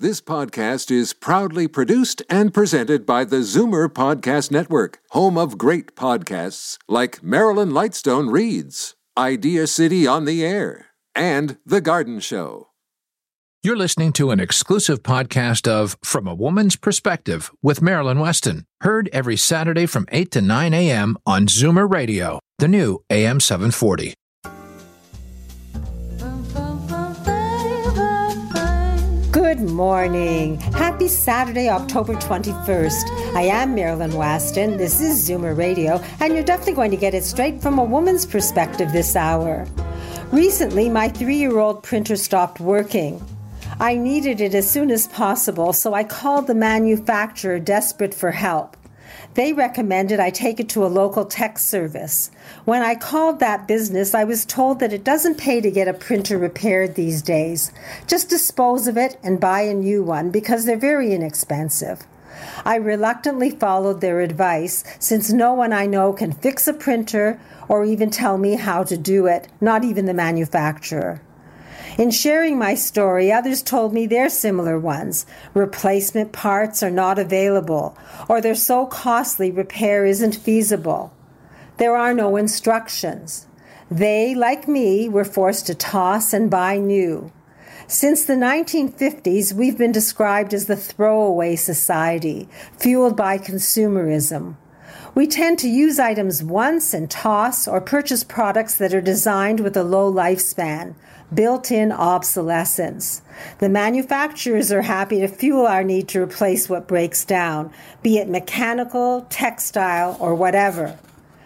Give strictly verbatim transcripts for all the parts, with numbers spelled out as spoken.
This podcast is proudly produced and presented by the Zoomer Podcast Network, home of great podcasts like Marilyn Lightstone Reads, Idea City on the Air, and The Garden Show. You're listening to an exclusive podcast of From a Woman's Perspective with Marilyn Weston, heard every Saturday from eight to nine a.m. on Zoomer Radio, the new A M seven forty. Good morning. Happy Saturday, October twenty-first. I am Marilyn Weston. This is Zoomer Radio, and you're definitely going to get it straight from a woman's perspective this hour. Recently, my three-year-old printer stopped working. I needed it as soon as possible, so I called the manufacturer desperate for help. They recommended I take it to a local tech service. When I called that business, I was told that it doesn't pay to get a printer repaired these days. Just dispose of it and buy a new one because they're very inexpensive. I reluctantly followed their advice since no one I know can fix a printer or even tell me how to do it, not even the manufacturer. In sharing my story, others told me their similar ones. Replacement parts are not available, or they're so costly repair isn't feasible. There are no instructions. They, like me, were forced to toss and buy new. Since the nineteen fifties, we've been described as the throwaway society, fueled by consumerism. We tend to use items once and toss or purchase products that are designed with a low lifespan, built-in obsolescence. The manufacturers are happy to fuel our need to replace what breaks down, be it mechanical, textile, or whatever.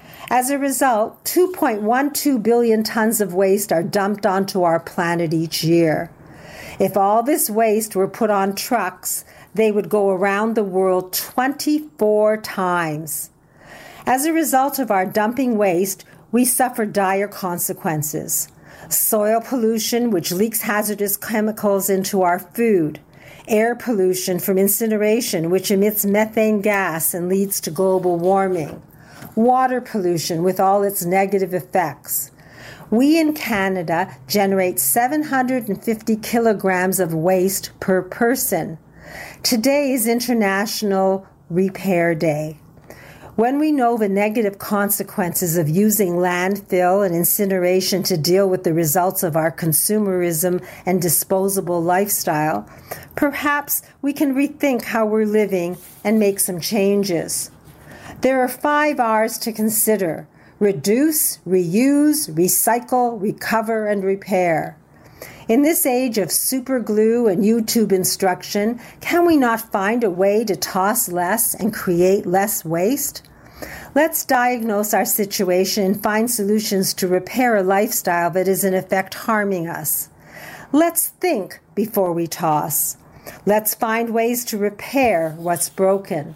As a result, two point one two billion tons of waste are dumped onto our planet each year. If all this waste were put on trucks, they would go around the world twenty-four times. As a result of our dumping waste, we suffer dire consequences. Soil pollution, which leaks hazardous chemicals into our food. Air pollution from incineration, which emits methane gas and leads to global warming. Water pollution with all its negative effects. We in Canada generate seven hundred fifty kilograms of waste per person. Today is International Repair Day. When we know the negative consequences of using landfill and incineration to deal with the results of our consumerism and disposable lifestyle, perhaps we can rethink how we're living and make some changes. There are five R's to consider: reduce, reuse, recycle, recover, and repair. In this age of super glue and YouTube instruction, can we not find a way to toss less and create less waste? Let's diagnose our situation and find solutions to repair a lifestyle that is in effect harming us. Let's think before we toss. Let's find ways to repair what's broken.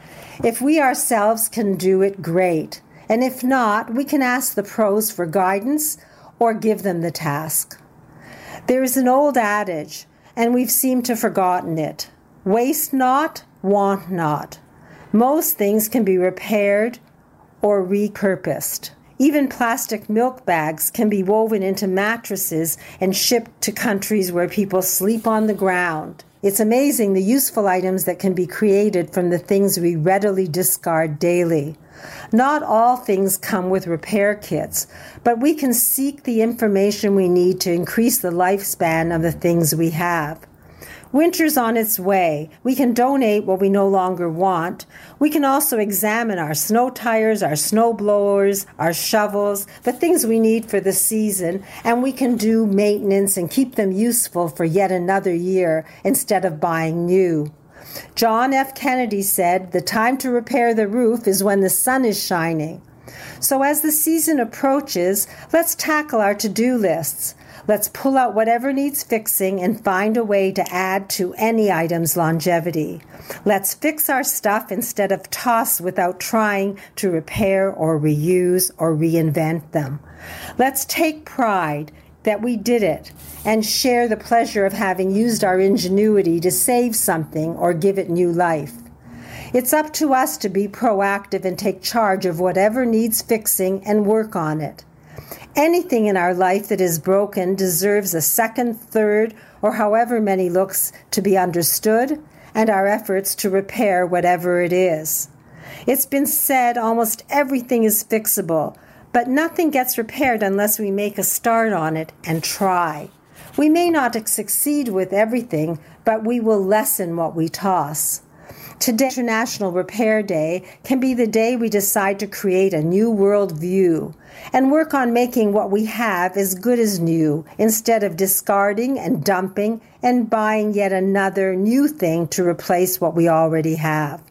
If we ourselves can do it, great. And if not, we can ask the pros for guidance or give them the task. There is an old adage, and we've seemed to have forgotten it. Waste not, want not. Most things can be repaired or repurposed. Even plastic milk bags can be woven into mattresses and shipped to countries where people sleep on the ground. It's amazing the useful items that can be created from the things we readily discard daily. Not all things come with repair kits, but we can seek the information we need to increase the lifespan of the things we have. Winter's on its way. We can donate what we no longer want. We can also examine our snow tires, our snow blowers, our shovels, the things we need for the season, and we can do maintenance and keep them useful for yet another year instead of buying new. John F. Kennedy said, "The time to repair the roof is when the sun is shining." So as the season approaches, let's tackle our to-do lists. Let's pull out whatever needs fixing and find a way to add to any item's longevity. Let's fix our stuff instead of toss without trying to repair or reuse or reinvent them. Let's take pride that we did it and share the pleasure of having used our ingenuity to save something or give it new life. It's up to us to be proactive and take charge of whatever needs fixing and work on it. Anything in our life that is broken deserves a second, third, or however many looks to be understood, and our efforts to repair whatever it is. It's been said almost everything is fixable, but nothing gets repaired unless we make a start on it and try. We may not succeed with everything, but we will lessen what we toss. Today, International Repair Day, can be the day we decide to create a new world view and work on making what we have as good as new, instead of discarding and dumping and buying yet another new thing to replace what we already have.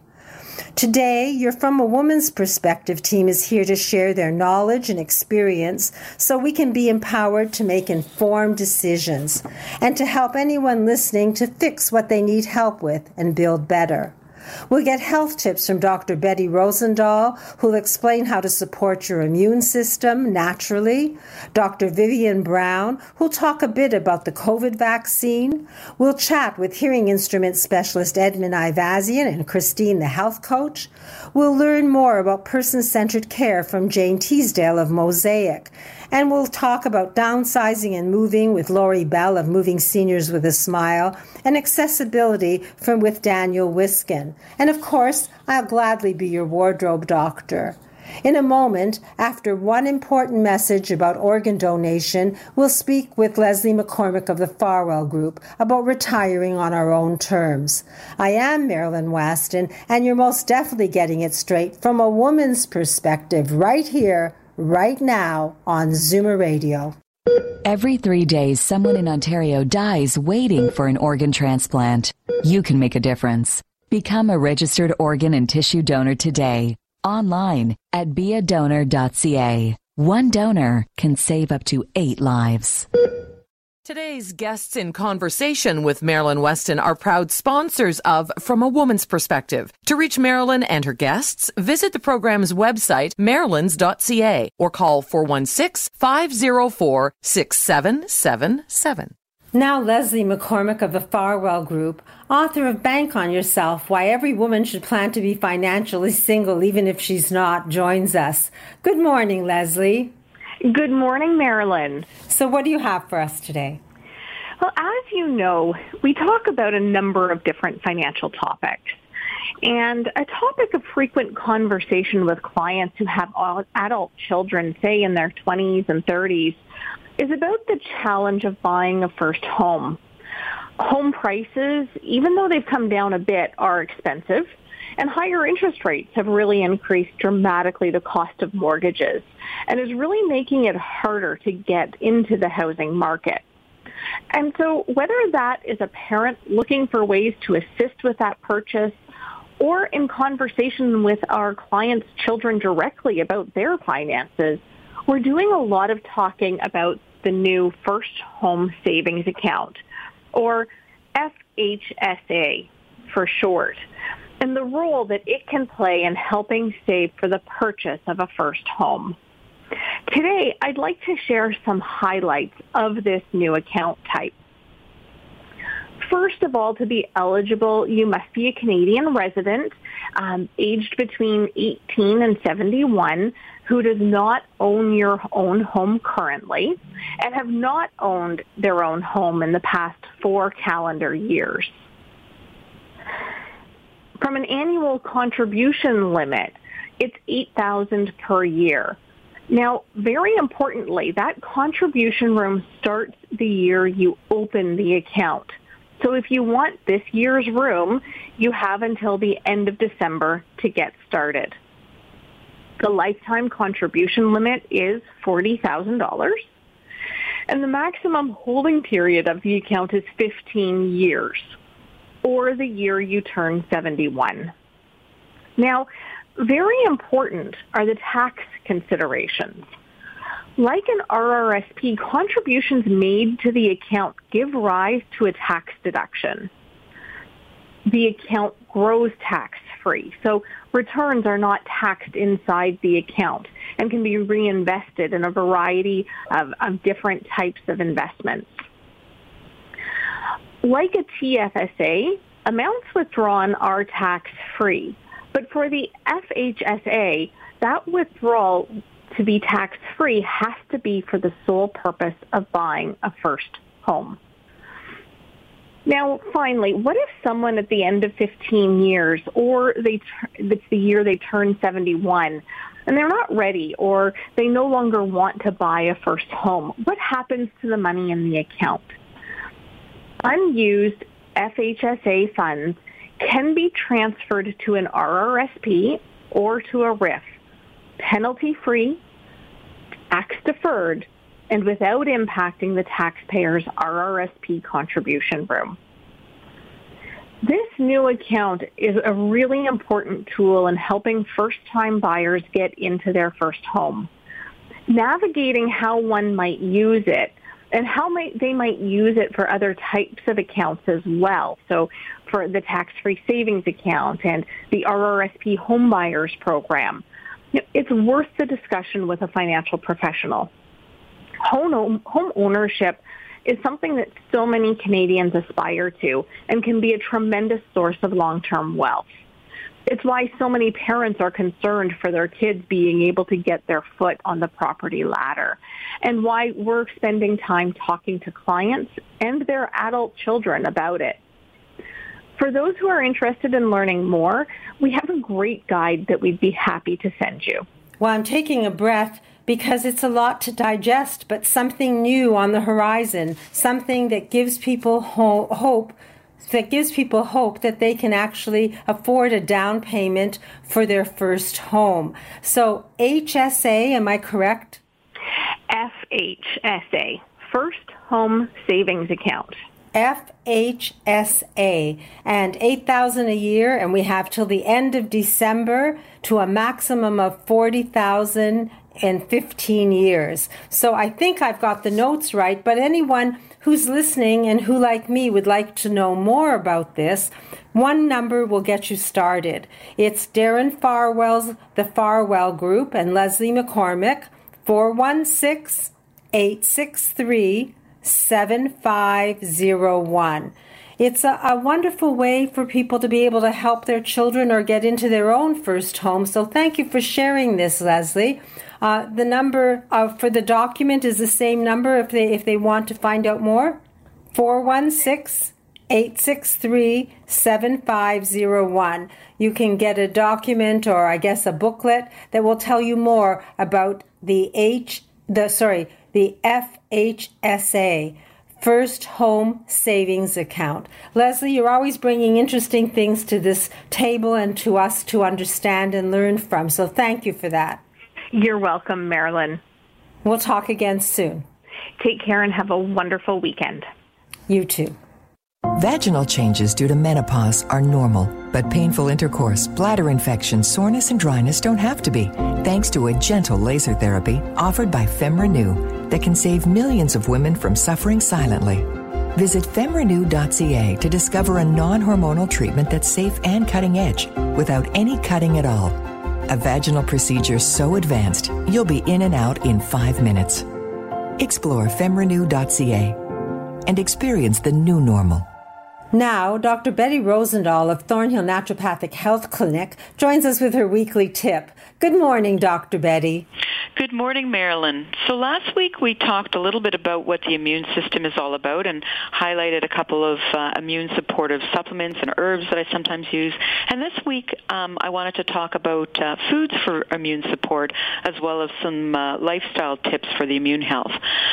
Today, your From a Woman's Perspective team is here to share their knowledge and experience so we can be empowered to make informed decisions and to help anyone listening to fix what they need help with and build better. We'll get health tips from Doctor Betty Rosendahl, who'll explain how to support your immune system naturally. Doctor Vivian Brown, who'll talk a bit about the COVID vaccine. We'll chat with hearing instrument specialist Edmund Ivazian and Christine, the health coach. We'll learn more about person-centered care from Jane Teasdale of Mosaic. And we'll talk about downsizing and moving with Lori Bell of Moving Seniors with a Smile, and accessibility from with Daniel Wiskin. And of course, I'll gladly be your wardrobe doctor. In a moment, after one important message about organ donation, we'll speak with Leslie McCormick of the Farwell Group about retiring on our own terms. I am Marilyn Weston, and you're most definitely getting it straight from a woman's perspective right here, right now on Zoomer Radio. Every three days, someone in Ontario dies waiting for an organ transplant. You can make a difference. Become a registered organ and tissue donor today. Online at be a donor dot c a. One donor can save up to eight lives. Today's guests in conversation with Marilyn Weston are proud sponsors of From a Woman's Perspective. To reach Marilyn and her guests, visit the program's website, marilyns dot c a, or call four one six, five zero four, six seven seven seven. Now Leslie McCormick of the Farwell Group, author of Bank on Yourself, Why Every Woman Should Plan to Be Financially Single Even If She's Not, joins us. Good morning, Leslie. Good morning, Marilyn. So what do you have for us today? Well, as you know, we talk about a number of different financial topics. And a topic of frequent conversation with clients who have adult children, say in their twenties and thirties, is about the challenge of buying a first home. Home prices, even though they've come down a bit, are expensive, and higher interest rates have really increased dramatically the cost of mortgages, and is really making it harder to get into the housing market. And so whether that is a parent looking for ways to assist with that purchase, or in conversation with our clients' children directly about their finances, we're doing a lot of talking about the new First Home Savings Account, or F H S A for short, and the role that it can play in helping save for the purchase of a first home. Today, I'd like to share some highlights of this new account type. First of all, to be eligible, you must be a Canadian resident, um, aged between eighteen and seventy-one, who does not own your own home currently, and have not owned their own home in the past four calendar years. From an annual contribution limit, it's eight thousand dollars per year. Now, very importantly, that contribution room starts the year you open the account. So if you want this year's room, you have until the end of December to get started. The lifetime contribution limit is forty thousand dollars, and the maximum holding period of the account is fifteen years, or the year you turn seventy-one. Now, very important are the tax considerations. Like an R R S P, contributions made to the account give rise to a tax deduction. The account grows tax-free, so returns are not taxed inside the account and can be reinvested in a variety of, of different types of investments. Like a T F S A, amounts withdrawn are tax-free, but for the F H S A, that withdrawal to be tax-free has to be for the sole purpose of buying a first home. Now, finally, what if someone at the end of fifteen years, or they it's the year they turn seventy-one, and they're not ready, or they no longer want to buy a first home? What happens to the money in the account? Unused F H S A funds can be transferred to an R R S P or to a R I F, penalty-free, tax-deferred, and without impacting the taxpayer's R R S P contribution room. This new account is a really important tool in helping first-time buyers get into their first home. Navigating how one might use it and how might they might use it for other types of accounts as well. So for the tax-free savings account and the R R S P home buyers program, it's worth the discussion with a financial professional. Home, home ownership is something that so many Canadians aspire to and can be a tremendous source of long-term wealth. It's why so many parents are concerned for their kids being able to get their foot on the property ladder, and why we're spending time talking to clients and their adult children about it. For those who are interested in learning more, we have a great guide that we'd be happy to send you. Well, I'm taking a breath because it's a lot to digest, but something new on the horizon, something that gives people ho- hope, that gives people hope that they can actually afford a down payment for their first home. So H S A, am I correct? F H S A, First Home Savings Account. F H S A, and eight thousand dollars a year, and we have till the end of December to a maximum of forty thousand dollars in fifteen years. So I think I've got the notes right, but anyone who's listening and who, like me, would like to know more about this, one number will get you started. It's Darren Farwell's The Farwell Group and Leslie McCormick, four one six, eight six three, seven five zero one. It's a, a wonderful way for people to be able to help their children or get into their own first home. So thank you for sharing this, Leslie. Uh, the number uh, for the document is the same number if they if they want to find out more. four one six, eight six three, seven five zero one. You can get a document, or I guess a booklet, that will tell you more about the H the sorry the F H S A, First Home Savings Account. Leslie, you're always bringing interesting things to this table and to us to understand and learn from. So thank you for that. You're welcome, Marilyn. We'll talk again soon. Take care and have a wonderful weekend. You too. Vaginal changes due to menopause are normal, but painful intercourse, bladder infection, soreness, and dryness don't have to be, thanks to a gentle laser therapy offered by FemRenew that can save millions of women from suffering silently. Visit femrenew dot c a to discover a non-hormonal treatment that's safe and cutting edge without any cutting at all. A vaginal procedure so advanced, you'll be in and out in five minutes. Explore femrenew dot c a and experience the new normal. Now, Doctor Betty Rosendahl of Thornhill Naturopathic Health Clinic joins us with her weekly tip. Good morning, Doctor Betty. Good morning, Marilyn. So last week we talked a little bit about what the immune system is all about and highlighted a couple of uh, immune supportive supplements and herbs that I sometimes use. And this week um, I wanted to talk about uh, foods for immune support as well as some uh, lifestyle tips for the immune health.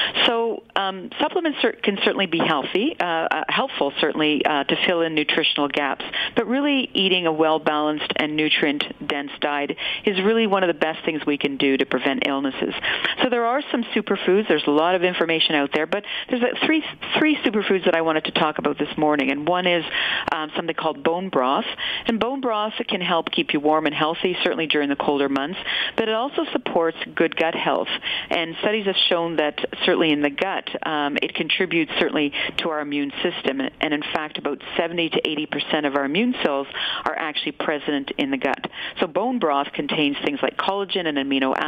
So um, supplements are, can certainly be healthy, uh, uh, helpful certainly uh, to fill in nutritional gaps, but really eating a well-balanced and nutrient-dense diet is really one of the best things we can do to prevent illnesses. So there are some superfoods. There's a lot of information out there, but there's a three three superfoods that I wanted to talk about this morning, and one is um, something called bone broth. And bone broth can help keep you warm and healthy, certainly during the colder months, but it also supports good gut health. And studies have shown that certainly in the gut, um, it contributes certainly to our immune system. And in fact, about seventy to eighty percent of our immune cells are actually present in the gut. So bone broth contains things like collagen and amino acids,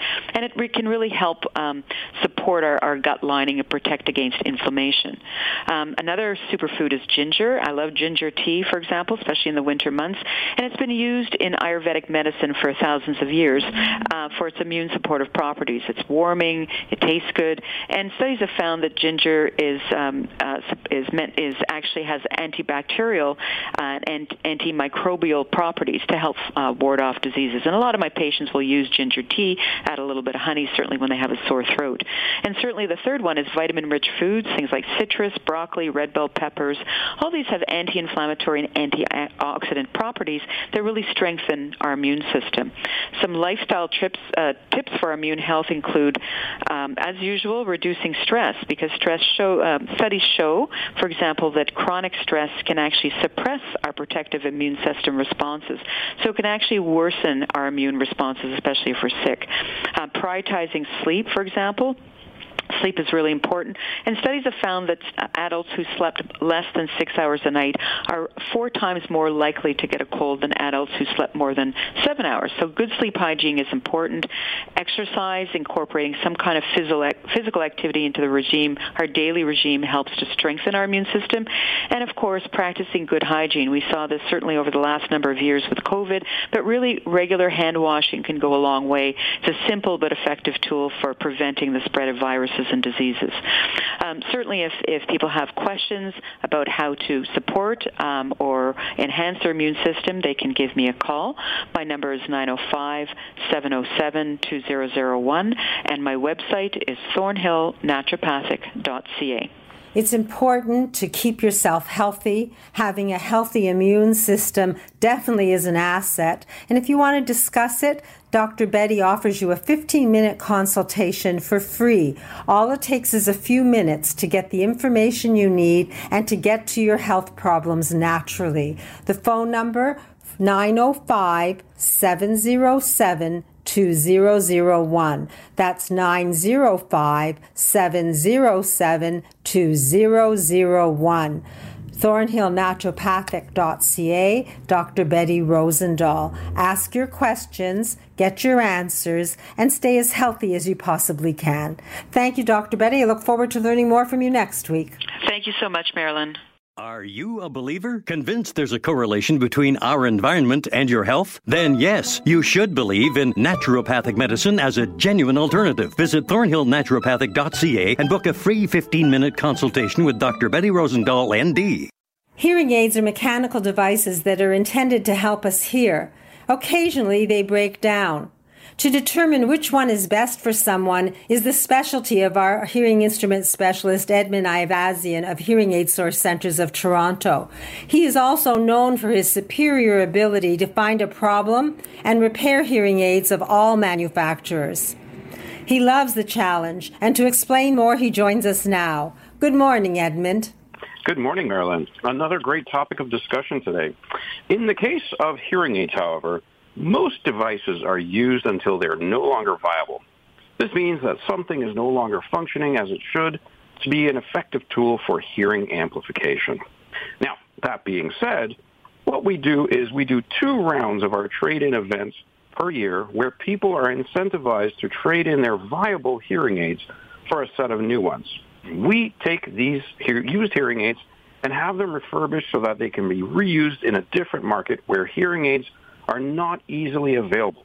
and it re- can really help um, support our, our gut lining and protect against inflammation. Um, another superfood is ginger. I love ginger tea, for example, especially in the winter months, and it's been used in Ayurvedic medicine for thousands of years uh, for its immune supportive properties. It's warming, it tastes good, and studies have found that ginger is um, uh, is meant is actually has antibacterial uh, and antimicrobial properties to help uh, ward off diseases. And a lot of my patients will use ginger tea, add a little bit of honey, certainly when they have a sore throat. And certainly the third one is vitamin-rich foods, things like citrus, broccoli, red bell peppers. All these have anti-inflammatory and antioxidant properties that really strengthen our immune system. Some lifestyle trips, uh, tips for immune health include, um, as usual, reducing stress, because stress show, uh, studies show, for example, that chronic stress can actually suppress our protective immune system responses. So it can actually worsen our immune responses, especially if we're sick. Uh, prioritizing sleep, for example. Sleep is really important, and studies have found that adults who slept less than six hours a night are four times more likely to get a cold than adults who slept more than seven hours. So good sleep hygiene is important. Exercise, incorporating some kind of physical activity into the regime, our daily regime, helps to strengthen our immune system. And, of course, practicing good hygiene. We saw this certainly over the last number of years with COVID, but really regular hand washing can go a long way. It's a simple but effective tool for preventing the spread of viruses and diseases. Um, certainly, if, if people have questions about how to support um, or enhance their immune system, they can give me a call. My number is nine oh five, seven oh seven, two oh oh one, and my website is thornhill naturopathic dot c a. It's important to keep yourself healthy. Having a healthy immune system definitely is an asset. And if you want to discuss it, Doctor Betty offers you a fifteen-minute consultation for free. All it takes is a few minutes to get the information you need and to get to your health problems naturally. The phone number, nine oh five, seven oh seven, two oh oh one. That's nine oh five, seven oh seven, two oh oh one. thornhill naturopathic dot c a, Doctor Betty Rosendahl. Ask your questions, get your answers, and stay as healthy as you possibly can. Thank you, Doctor Betty. I look forward to learning more from you next week. Thank you so much, Marilyn. Are you a believer? Convinced there's a correlation between our environment and your health? Then yes, you should believe in naturopathic medicine as a genuine alternative. Visit thornhill naturopathic dot c a and book a free fifteen-minute consultation with Doctor Betty Rosendahl, N D. Hearing aids are mechanical devices that are intended to help us hear. Occasionally, they break down. To determine which one is best for someone is the specialty of our hearing instrument specialist, Edmund Ivazian of Hearing Aid Source Centers of Toronto. He is also known for his superior ability to find a problem and repair hearing aids of all manufacturers. He loves the challenge, and to explain more, he joins us now. Good morning, Edmund. Good morning, Marilyn. Another great topic of discussion today. In the case of hearing aids, however, most devices are used until they're no longer viable. This means that something is no longer functioning as it should to be an effective tool for hearing amplification. Now, that being said, what we do is we do two rounds of our trade-in events per year where people are incentivized to trade in their viable hearing aids for a set of new ones. We take these used hearing aids and have them refurbished so that they can be reused in a different market where hearing aids are not easily available.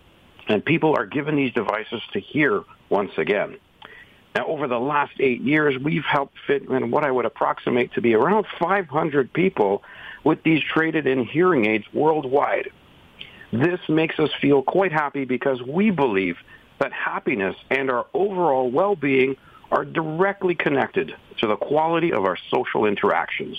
And people are given these devices to hear once again. Now, over the last eight years, we've helped fit in what I would approximate to be around five hundred people with these traded-in hearing aids worldwide. This makes us feel quite happy because we believe that happiness and our overall well-being are directly connected to the quality of our social interactions.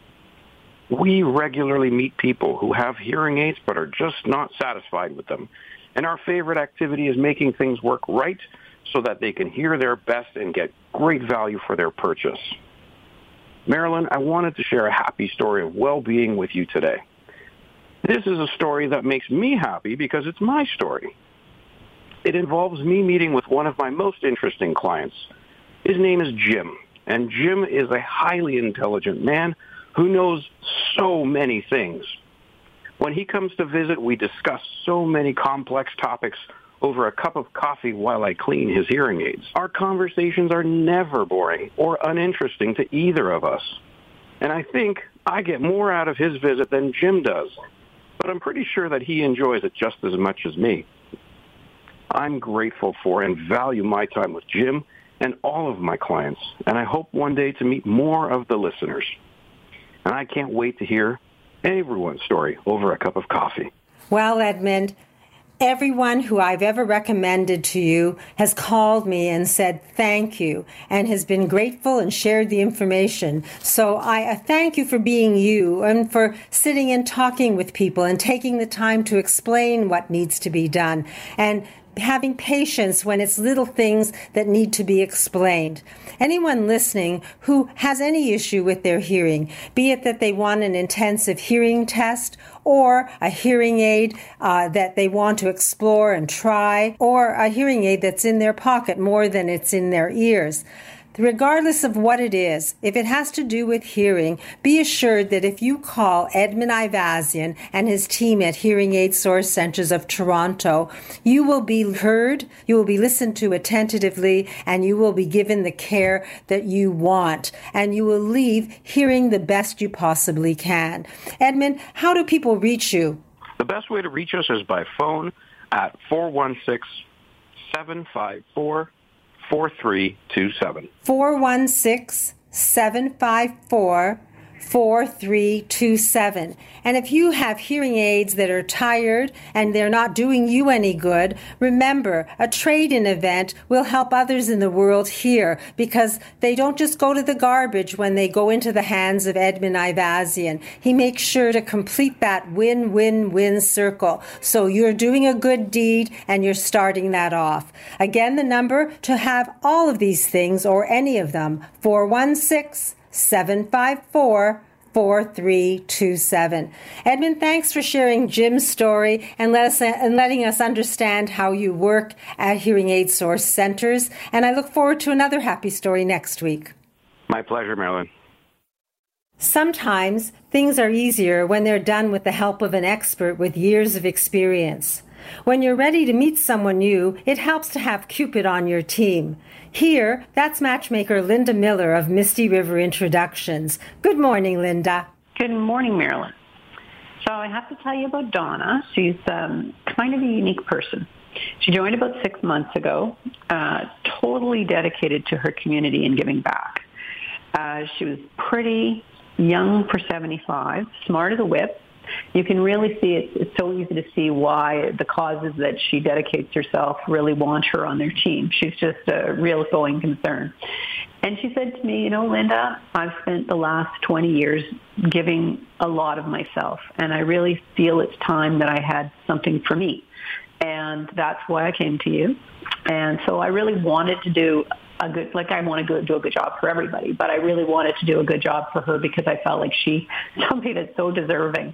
We regularly meet people who have hearing aids but are just not satisfied with them. And our favorite activity is making things work right so that they can hear their best and get great value for their purchase. Marilyn, I wanted to share a happy story of well-being with you today. This is a story that makes me happy because it's my story. It involves me meeting with one of my most interesting clients. His name is Jim, and Jim is a highly intelligent man who knows so many things. When he comes to visit, we discuss so many complex topics over a cup of coffee while I clean his hearing aids. Our conversations are never boring or uninteresting to either of us. And I think I get more out of his visit than Jim does, but I'm pretty sure that he enjoys it just as much as me. I'm grateful for and value my time with Jim and all of my clients, and I hope one day to meet more of the listeners. And I can't wait to hear everyone's story over a cup of coffee. Well, Edmund, everyone who I've ever recommended to you has called me and said thank you and has been grateful and shared the information. So I thank you for being you and for sitting and talking with people and taking the time to explain what needs to be done and having patience when it's little things that need to be explained. Anyone listening who has any issue with their hearing, be it that they want an intensive hearing test or a hearing aid uh, that they want to explore and try, or a hearing aid that's in their pocket more than it's in their ears, regardless of what it is, if it has to do with hearing, be assured that if you call Edmund Ivazian and his team at Hearing Aid Source Centers of Toronto, you will be heard, you will be listened to attentively, and you will be given the care that you want, and you will leave hearing the best you possibly can. Edmund, how do people reach you? The best way to reach us is by phone at four one six, seven five four, four three two seven. four one six, seven five four, four three two seven. And if you have hearing aids that are tired and they're not doing you any good, remember, a trade-in event will help others in the world hear, because they don't just go to the garbage when they go into the hands of Edmund Ivazian. He makes sure to complete that win-win-win circle. So you're doing a good deed and you're starting that off. Again, the number to have all of these things or any of them, four one six, seven five four, four three two seven. Edmund, thanks for sharing Jim's story and, let us, and letting us understand how you work at Hearing Aid Source Centers. And I look forward to another happy story next week. My pleasure, Marilyn. Sometimes things are easier when they're done with the help of an expert with years of experience. When you're ready to meet someone new, it helps to have Cupid on your team. Here, that's matchmaker Linda Miller of Misty River Introductions. Good morning, Linda. Good morning, Marilyn. So I have to tell you about Donna. She's um, kind of a unique person. She joined about six months ago, uh, totally dedicated to her community and giving back. Uh, she was pretty young for seventy-five, smart as a whip. You can really see it. It's so easy to see why the causes that she dedicates herself really want her on their team. She's just a real going concern. And she said to me, you know, Linda, I've spent the last twenty years giving a lot of myself, and I really feel it's time that I had something for me. And that's why I came to you. And so I really wanted to do a good, like I want to go do a good job for everybody, but I really wanted to do a good job for her because I felt like she, somebody that's so deserving.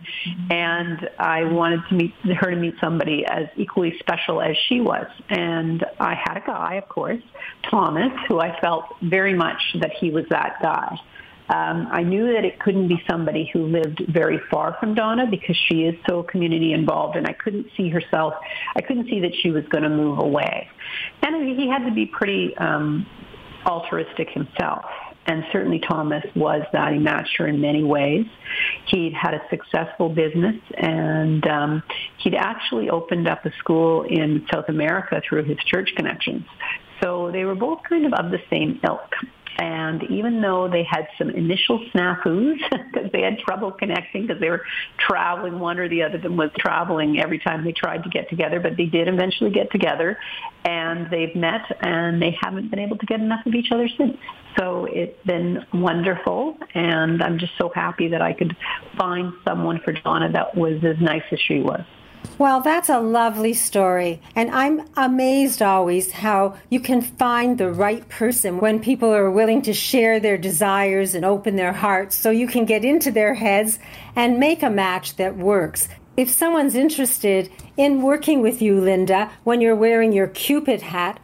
And I wanted to meet her to meet somebody as equally special as she was. And I had a guy, of course, Thomas, who I felt very much that he was that guy. Um, I knew that it couldn't be somebody who lived very far from Donna because she is so community involved, and I couldn't see herself, I couldn't see that she was going to move away. And he had to be pretty um, altruistic himself, and certainly Thomas was that. He matched her in many ways. He'd had a successful business, and um, he'd actually opened up a school in South America through his church connections. So they were both kind of of the same ilk. And even though they had some initial snafus, because they had trouble connecting, because they were traveling, one or the other of them was traveling every time they tried to get together, but they did eventually get together, and they've met, and they haven't been able to get enough of each other since. So it's been wonderful, and I'm just so happy that I could find someone for Donna that was as nice as she was. Well, that's a lovely story. And I'm amazed always how you can find the right person when people are willing to share their desires and open their hearts so you can get into their heads and make a match that works. If someone's interested in working with you, Linda, when you're wearing your Cupid hat,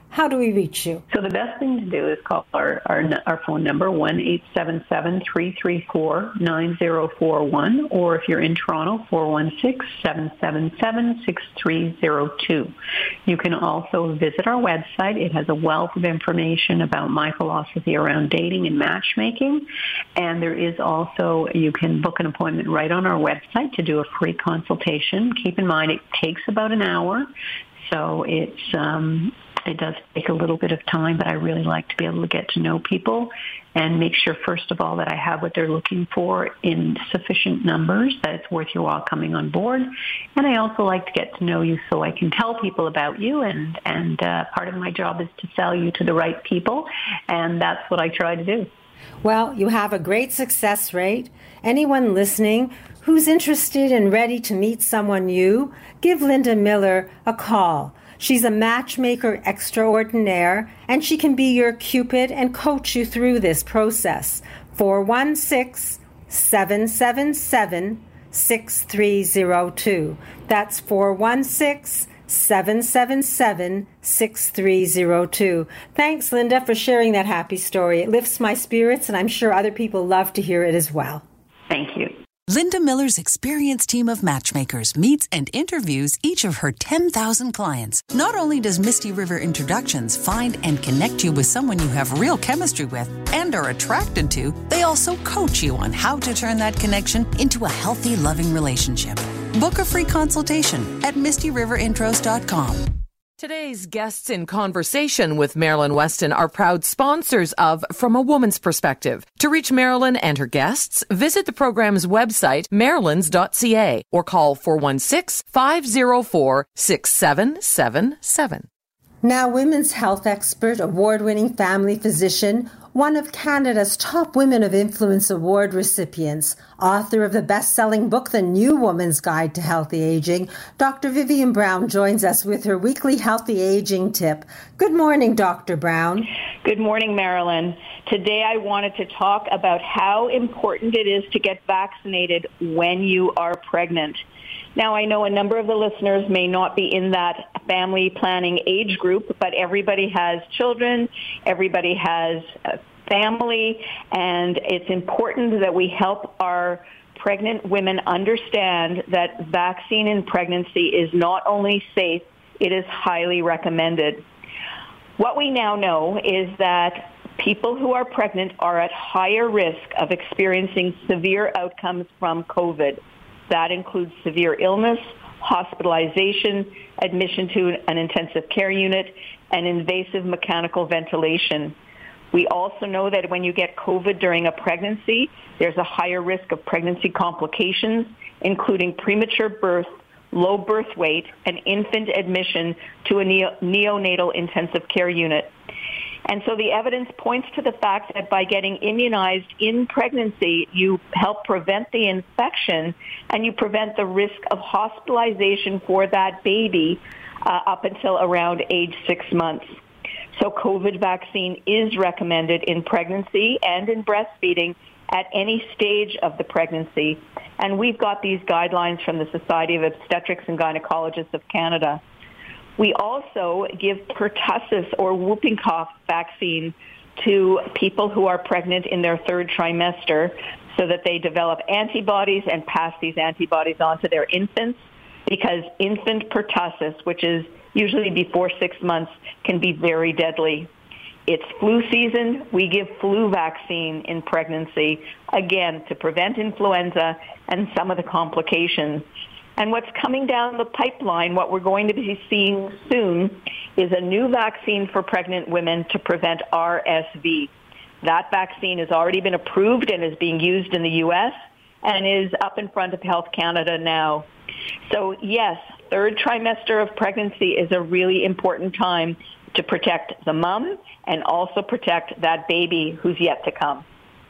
How do we reach you? So the best thing to do is call our, our, our phone number, one eight seven seven, three three four, nine zero four one, or if you're in Toronto, four one six, seven seven seven, six three zero two. You can also visit our website. It has a wealth of information about my philosophy around dating and matchmaking. And there is also, you can book an appointment right on our website to do a free consultation. Keep in mind, it takes about an hour. So it's, um, it does take a little bit of time, but I really like to be able to get to know people and make sure, first of all, that I have what they're looking for in sufficient numbers, that it's worth your while coming on board. And I also like to get to know you so I can tell people about you. And, and uh, part of my job is to sell you to the right people. And that's what I try to do. Well, you have a great success rate. Anyone listening who's interested and ready to meet someone new, give Linda Miller a call. She's a matchmaker extraordinaire, and she can be your Cupid and coach you through this process. four one six, seven seven seven, six three zero two. That's four one six, seven seven seven, six three zero two. Thanks, Linda, for sharing that happy story. It lifts my spirits, and I'm sure other people love to hear it as well. Thank you. Linda Miller's experienced team of matchmakers meets and interviews each of her ten thousand clients. Not only does Misty River Introductions find and connect you with someone you have real chemistry with and are attracted to, they also coach you on how to turn that connection into a healthy, loving relationship. Book a free consultation at misty river intros dot com. Today's guests in conversation with Marilyn Weston are proud sponsors of From a Woman's Perspective. To reach Marilyn and her guests, visit the program's website, marilyns dot c a, or call four one six, five zero four, six seven seven seven. Now, women's health expert, award-winning family physician, one of Canada's top Women of Influence Award recipients, author of the best-selling book, The New Woman's Guide to Healthy Aging, Doctor Vivian Brown joins us with her weekly healthy aging tip. Good morning, Doctor Brown. Good morning, Marilyn. Today I wanted to talk about how important it is to get vaccinated when you are pregnant. Now, I know a number of the listeners may not be in that family planning age group, but everybody has children, everybody has a family, and it's important that we help our pregnant women understand that vaccine in pregnancy is not only safe, it is highly recommended. What we now know is that people who are pregnant are at higher risk of experiencing severe outcomes from COVID. That includes severe illness, hospitalization, admission to an intensive care unit, and invasive mechanical ventilation. We also know that when you get COVID during a pregnancy, there's a higher risk of pregnancy complications, including premature birth, low birth weight, and infant admission to a neo- neonatal intensive care unit. And so the evidence points to the fact that by getting immunized in pregnancy, you help prevent the infection and you prevent the risk of hospitalization for that baby uh, up until around age six months. So COVID vaccine is recommended in pregnancy and in breastfeeding at any stage of the pregnancy. And we've got these guidelines from the Society of Obstetrics and Gynecologists of Canada. We also give pertussis or whooping cough vaccine to people who are pregnant in their third trimester so that they develop antibodies and pass these antibodies on to their infants, because infant pertussis, which is usually before six months, can be very deadly. It's flu season. We give flu vaccine in pregnancy, again, to prevent influenza and some of the complications. And what's coming down the pipeline, what we're going to be seeing soon, is a new vaccine for pregnant women to prevent R S V. That vaccine has already been approved and is being used in the U S and is up in front of Health Canada now. So yes, third trimester of pregnancy is a really important time to protect the mom and also protect that baby who's yet to come.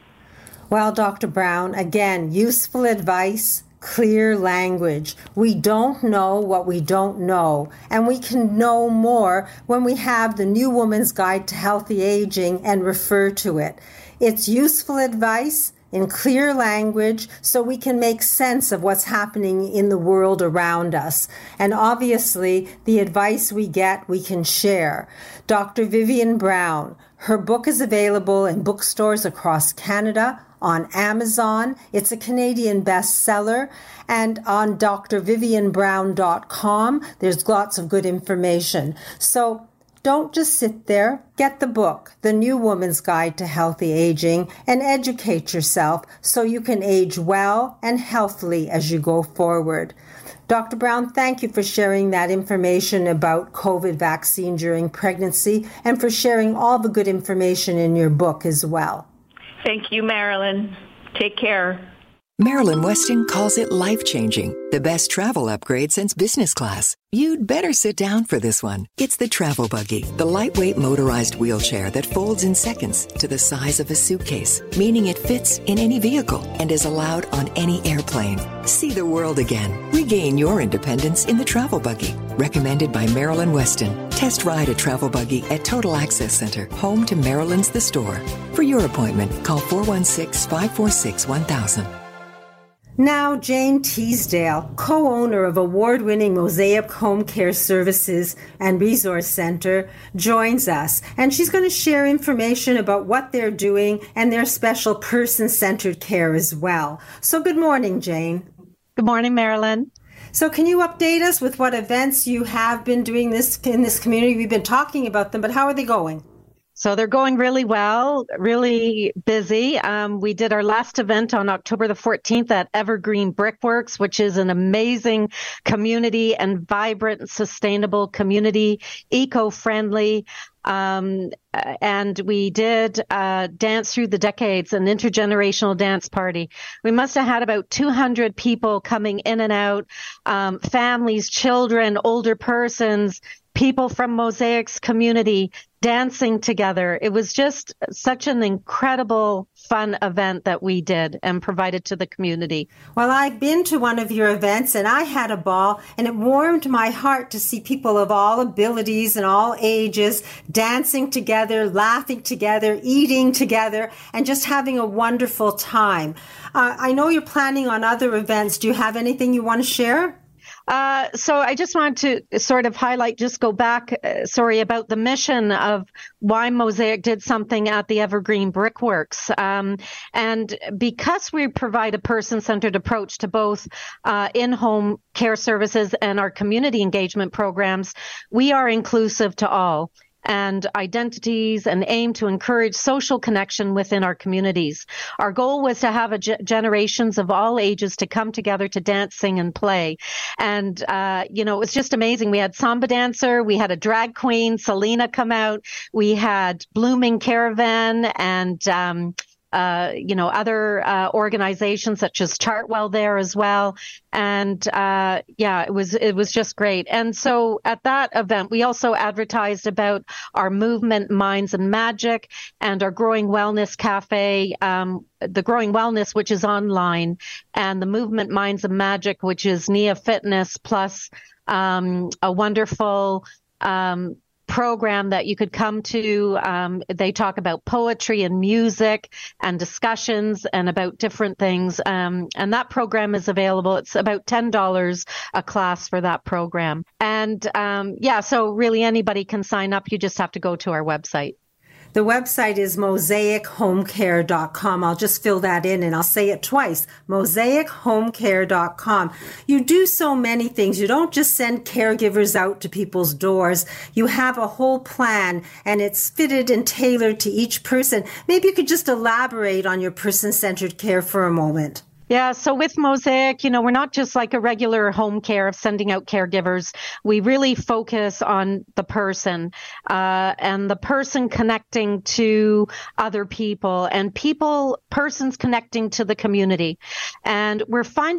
Well, Doctor Brown, again, useful advice. Clear language. We don't know what we don't know, and we can know more when we have the New Woman's Guide to Healthy Aging and refer to it. It's useful advice, in clear language so we can make sense of what's happening in the world around us. And obviously, the advice we get, we can share. Doctor Vivian Brown, her book is available in bookstores across Canada, on Amazon. It's a Canadian bestseller. And on d r vivian brown dot com, there's lots of good information. So don't just sit there. Get the book, The New Woman's Guide to Healthy Aging, and educate yourself so you can age well and healthily as you go forward. Doctor Brown, thank you for sharing that information about COVID vaccine during pregnancy and for sharing all the good information in your book as well. Thank you, Marilyn. Take care. Marilyn Weston calls it life-changing, the best travel upgrade since business class. You'd better sit down for this one. It's the Travel Buggy, the lightweight motorized wheelchair that folds in seconds to the size of a suitcase, meaning it fits in any vehicle and is allowed on any airplane. See the world again. Regain your independence in the Travel Buggy. Recommended by Marilyn Weston. Test ride a Travel Buggy at Total Access Center, home to Marilyn's The Store. For your appointment, call four one six, five four six, one thousand. Now, Jane Teasdale, co-owner of award-winning Mosaic Home Care Services and Resource Center, joins us, and she's going to share information about what they're doing and their special person-centered care as well. So good morning, Jane. Good morning, Marilyn. So can you update us with what events you have been doing this in this community? We've been talking about them, but how are they going? So they're going really well, really busy. Um, we did our last event on October the fourteenth at Evergreen Brickworks, which is an amazing community and vibrant, sustainable community, eco-friendly. Um, and we did uh, Dance Through the Decades, an intergenerational dance party. We must have had about two hundred people coming in and out, um, families, children, older persons, people from Mosaic's community dancing together. It was just such an incredible, fun event that we did and provided to the community. Well, I've been to one of your events and I had a ball, and it warmed my heart to see people of all abilities and all ages dancing together, laughing together, eating together, and just having a wonderful time. Uh, I know you're planning on other events. Do you have anything you want to share? Uh, so I just want to sort of highlight, just go back, uh, sorry, about the mission of why Mosaic did something at the Evergreen Brickworks. Um, and because we provide a person-centered approach to both uh, in-home care services and our community engagement programs, we are inclusive to all and identities and aim to encourage social connection within our communities. Our goal was to have a ge- generations of all ages to come together to dance, sing, and play. And, uh, you know, it was just amazing. We had samba dancer, we had a drag queen, Selena, come out, we had Blooming Caravan and, um, Uh, you know, other uh, organizations such as Chartwell there as well. And uh, yeah, it was it was just great. And so at that event, we also advertised about our movement, Minds and Magic, and our Growing Wellness Cafe, um, the Growing Wellness, which is online, and the Movement, Minds and Magic, which is Nia Fitness, plus um, a wonderful um program that you could come to. Um, they talk about poetry and music and discussions and about different things. Um, and that program is available. It's about ten dollars a class for that program. And um, yeah, so really anybody can sign up. You just have to go to our website. The website is mosaic home care dot com. I'll just fill that in and I'll say it twice, mosaic home care dot com. You do so many things. You don't just send caregivers out to people's doors. You have a whole plan and it's fitted and tailored to each person. Maybe you could just elaborate on your person-centered care for a moment. Yeah, so with Mosaic, you know, we're not just like a regular home care of sending out caregivers. We really focus on the person uh, and the person connecting to other people and people, persons connecting to the community. And we're finding out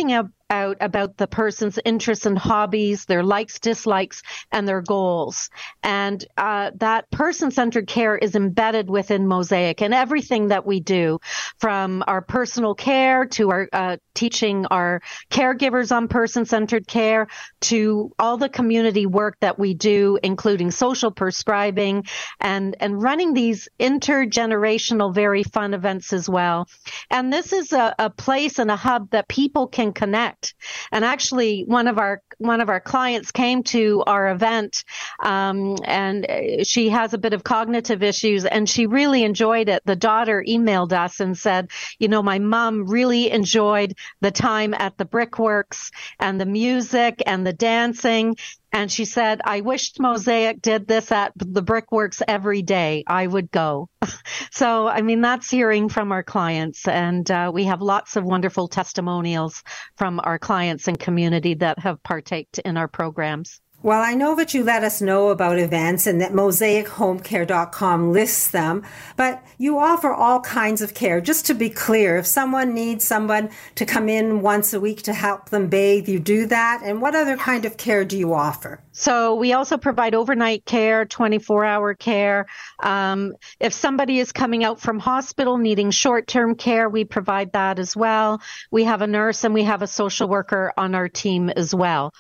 out about the person's interests and hobbies, their likes, dislikes, and their goals. And uh, that person-centered care is embedded within Mosaic and everything that we do, from our personal care to our uh, teaching our caregivers on person-centered care to all the community work that we do, including social prescribing and, and running these intergenerational, very fun events as well. And this is a, a place and a hub that people can connect. And actually, one of our one of our clients came to our event, um, and she has a bit of cognitive issues, and she really enjoyed it. The daughter emailed us and said, you know, my mom really enjoyed the time at the Brickworks and the music and the dancing. And she said, I wished Mosaic did this at the Brickworks every day. I would go. So, I mean, that's hearing from our clients. And uh, we have lots of wonderful testimonials from our clients and community that have partaked in our programs. Well, I know that you let us know about events and that mosaic home care dot com lists them, but you offer all kinds of care. Just to be clear, if someone needs someone to come in once a week to help them bathe, you do that. And what other kind of care do you offer? So we also provide overnight care, twenty-four hour care. Um, if somebody is coming out from hospital needing short-term care, we provide that as well. We have a nurse and we have a social worker on our team as well.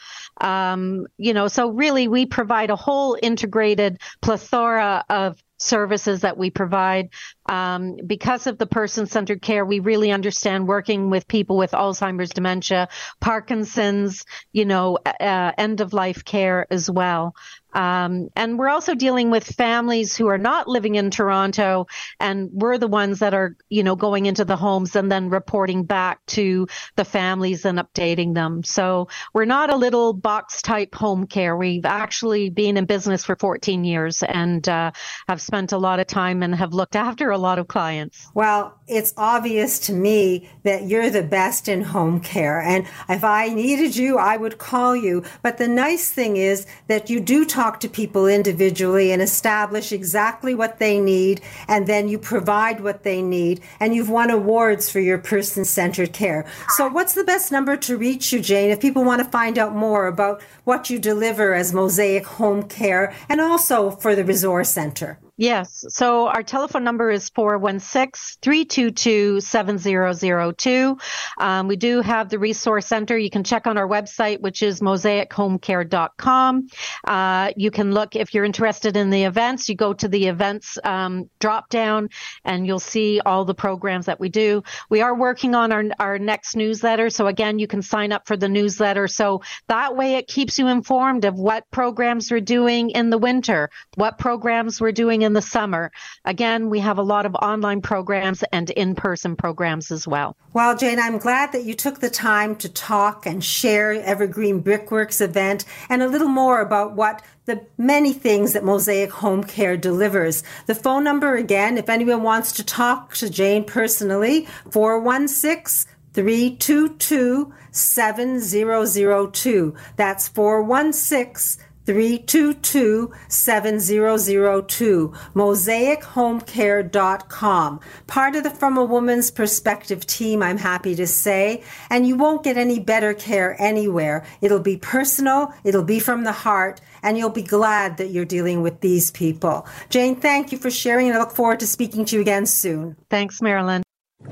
Um, you know, so really we provide a whole integrated plethora of services that we provide. Um, because of the person-centered care, we really understand working with people with Alzheimer's, dementia, Parkinson's, you know, uh, end-of-life care as well. Um, and we're also dealing with families who are not living in Toronto, and we're the ones that are, you know, going into the homes and then reporting back to the families and updating them. So we're not a little box type home care. We've actually been in business for fourteen years and uh, have spent a lot of time and have looked after a lot of clients. Well, it's obvious to me that you're the best in home care. And if I needed you, I would call you. But the nice thing is that you do talk talk to people individually and establish exactly what they need, and then you provide what they need, and you've won awards for your person-centered care. So what's the best number to reach you, Jane, if people want to find out more about what you deliver as Mosaic Home Care and also for the Resource Center? Yes. So our telephone number is four one six, three two two, seven zero zero two. Um, we do have the Resource Center. You can check on our website, which is mosaic home care dot com. Uh, you can look, if you're interested in the events, you go to the events um, drop down and you'll see all the programs that we do. We are working on our, our next newsletter. So again, you can sign up for the newsletter. So that way it keeps you informed of what programs we're doing in the winter, what programs we're doing in in the summer. Again, we have a lot of online programs and in-person programs as well. Well, Jane, I'm glad that you took the time to talk and share Evergreen Brickworks event and a little more about what the many things that Mosaic Home Care delivers. The phone number again, if anyone wants to talk to Jane personally, four one six, three two two, seven zero zero two. That's four one six, three two two, seven zero zero two, mosaic home care dot com. Part of the From a Woman's Perspective team, I'm happy to say, and you won't get any better care anywhere. It'll be personal, it'll be from the heart, and you'll be glad that you're dealing with these people. Jane, thank you for sharing, and I look forward to speaking to you again soon. Thanks, Marilyn.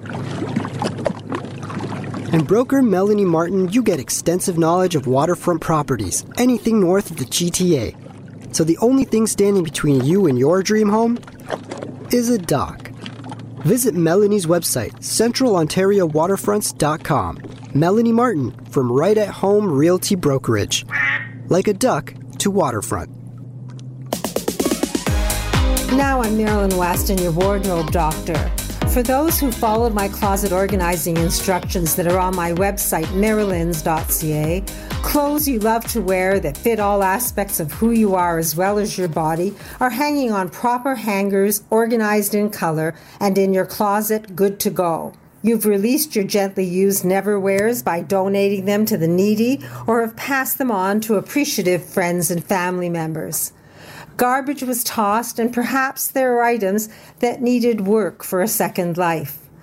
And broker Melanie Martin, you get extensive knowledge of waterfront properties, anything north of the G T A. So the only thing standing between you and your dream home is a dock. Visit Melanie's website, central ontario waterfronts dot com. Melanie Martin from Right at Home Realty Brokerage. Like a duck to waterfront. Now I'm Marilyn Weston, your wardrobe doctor. For those who followed my closet organizing instructions that are on my website, marilyns dot c a, clothes you love to wear that fit all aspects of who you are as well as your body are hanging on proper hangers, organized in color, and in your closet, good to go. You've released your gently used never-wears by donating them to the needy or have passed them on to appreciative friends and family members. Garbage was tossed, and perhaps there are items that needed work for a second life.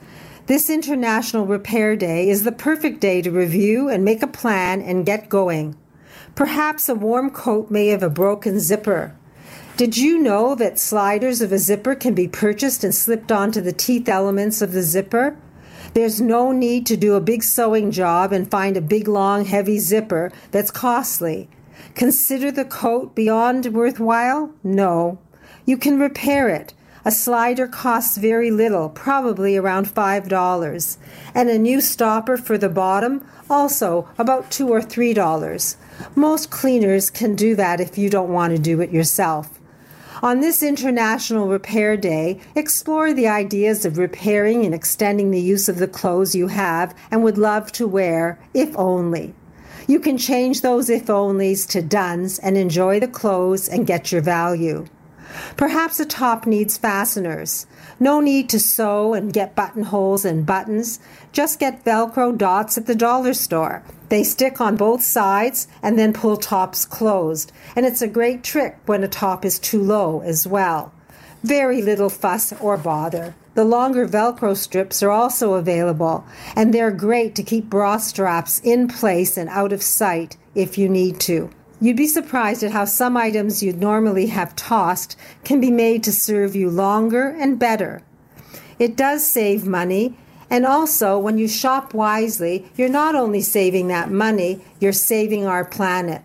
This International Repair Day is the perfect day to review and make a plan and get going. Perhaps a warm coat may have a broken zipper. Did you know that sliders of a zipper can be purchased and slipped onto the teeth elements of the zipper? There's no need to do a big sewing job and find a big, long, heavy zipper that's costly. Consider the coat beyond worthwhile? No. You can repair it. A slider costs very little, probably around five dollars. And a new stopper for the bottom, also about two dollars or three dollars. Most cleaners can do that if you don't want to do it yourself. On this International Repair Day, explore the ideas of repairing and extending the use of the clothes you have and would love to wear, if only. You can change those if-onlys to dones and enjoy the clothes and get your value. Perhaps a top needs fasteners. No need to sew and get buttonholes and buttons. Just get Velcro dots at the dollar store. They stick on both sides and then pull tops closed. And it's a great trick when a top is too low as well. Very little fuss or bother. The longer Velcro strips are also available, and they're great to keep bra straps in place and out of sight if you need to. You'd be surprised at how some items you'd normally have tossed can be made to serve you longer and better. It does save money, and also when you shop wisely, you're not only saving that money, you're saving our planet.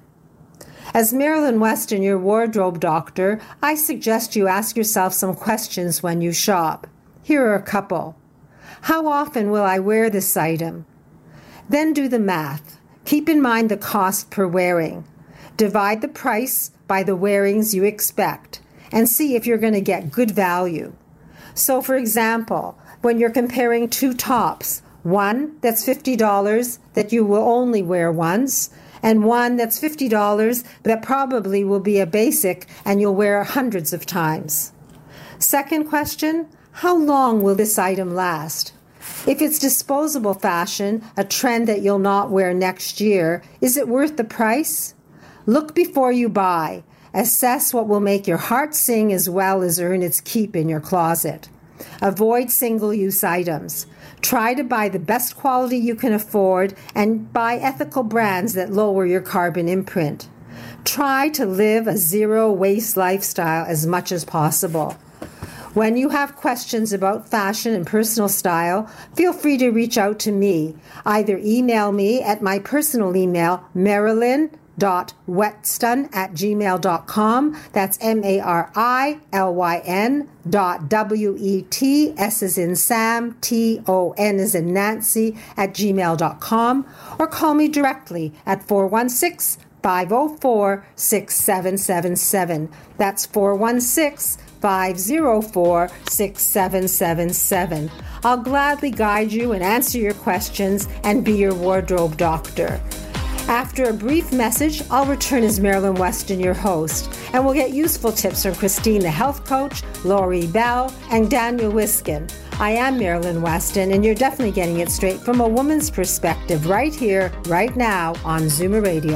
As Marilyn Weston, your wardrobe doctor, I suggest you ask yourself some questions when you shop. Here are a couple. How often will I wear this item? Then do the math. Keep in mind the cost per wearing. Divide the price by the wearings you expect and see if you're going to get good value. So, for example, when you're comparing two tops, one that's fifty dollars that you will only wear once, and one that's fifty dollars that probably will be a basic and you'll wear hundreds of times. Second question, how long will this item last? If it's disposable fashion, a trend that you'll not wear next year, is it worth the price? Look before you buy. Assess what will make your heart sing as well as earn its keep in your closet. Avoid single-use items. Try to buy the best quality you can afford and buy ethical brands that lower your carbon imprint. Try to live a zero-waste lifestyle as much as possible. When you have questions about fashion and personal style, feel free to reach out to me. Either email me at my personal email, Marilyn dot wetston at gmail dot com. That's M A R I L Y N dot W E T S as in Sam, T O N as in Nancy at gmail dot com, or call me directly at four one six, five oh four, six seven seven seven. That's four one six, five oh four, six seven seven seven. I'll gladly guide you and answer your questions and be your wardrobe doctor. After a brief message, I'll return as Marilyn Weston, your host, and we'll get useful tips from Christine, the health coach, Laurie Bell, and Daniel Wiskin. I am Marilyn Weston, and you're definitely getting it straight from a woman's perspective right here, right now on Zoomer Radio.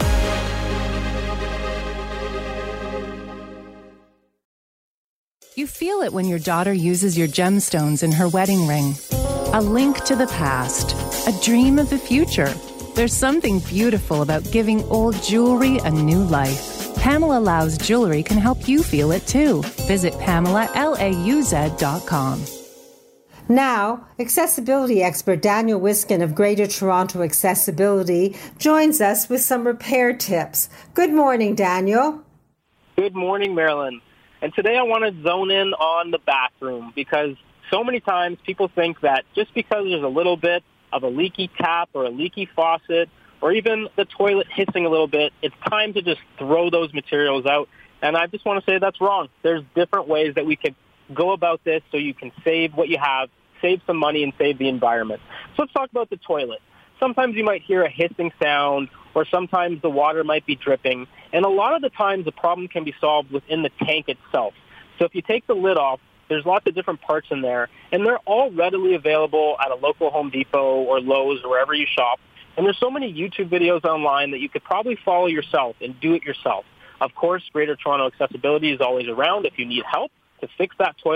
You feel it when your daughter uses your gemstones in her wedding ring. A link to the past, a dream of the future. There's something beautiful about giving old jewelry a new life. Pamela Lauz Jewelry can help you feel it too. Visit Pamela Lauz dot com. Now, accessibility expert Daniel Wiskin of Greater Toronto Accessibility joins us with some repair tips. Good morning, Daniel. Good morning, Marilyn. And today I want to zone in on the bathroom because so many times people think that just because there's a little bit of a leaky tap or a leaky faucet or even the toilet hissing a little bit, it's time to just throw those materials out. And I just want to say that's wrong. There's different ways that we could go about this so you can save what you have, save some money, and save the environment. So let's talk about the toilet. Sometimes you might hear a hissing sound or sometimes the water might be dripping. And a lot of the times the problem can be solved within the tank itself. So if you take the lid off, there's lots of different parts in there, and they're all readily available at a local Home Depot or Lowe's or wherever you shop. And there's so many YouTube videos online that you could probably follow yourself and do it yourself. Of course, Greater Toronto Accessibility is always around if you need help to fix that toilet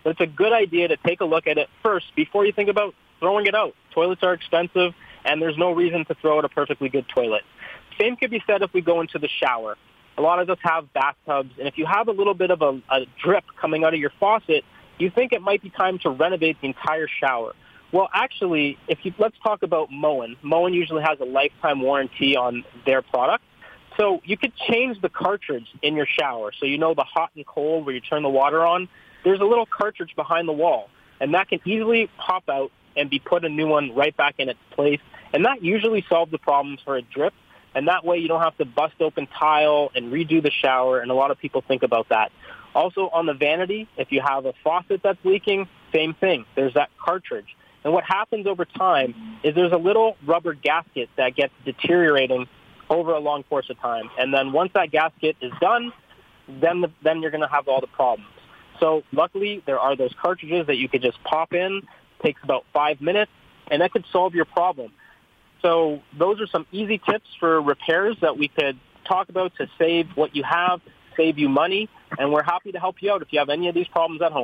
but it's a good idea to take a look at it first before you think about throwing it out. Toilets are expensive, and there's no reason to throw out a perfectly good toilet. Same could be said if we go into the shower. A lot of us have bathtubs, and if you have a little bit of a, a drip coming out of your faucet, you think it might be time to renovate the entire shower. Well, actually, if you let's talk about Moen. Moen usually has a lifetime warranty on their product. So you could change the cartridge in your shower. So you know the hot and cold where you turn the water on. There's a little cartridge behind the wall, and that can easily pop out and be put a new one right back in its place. And that usually solves the problems for a drip. And that way you don't have to bust open tile and redo the shower, and a lot of people think about that. Also on the vanity, if you have a faucet that's leaking, same thing. There's that cartridge. And what happens over time is there's a little rubber gasket that gets deteriorating over a long course of time. And then once that gasket is done, then the, then you're going to have all the problems. So luckily, there are those cartridges that you could just pop in. Takes about five minutes, and that could solve your problem. So those are some easy tips for repairs that we could talk about to save what you have, save you money, and we're happy to help you out if you have any of these problems at home.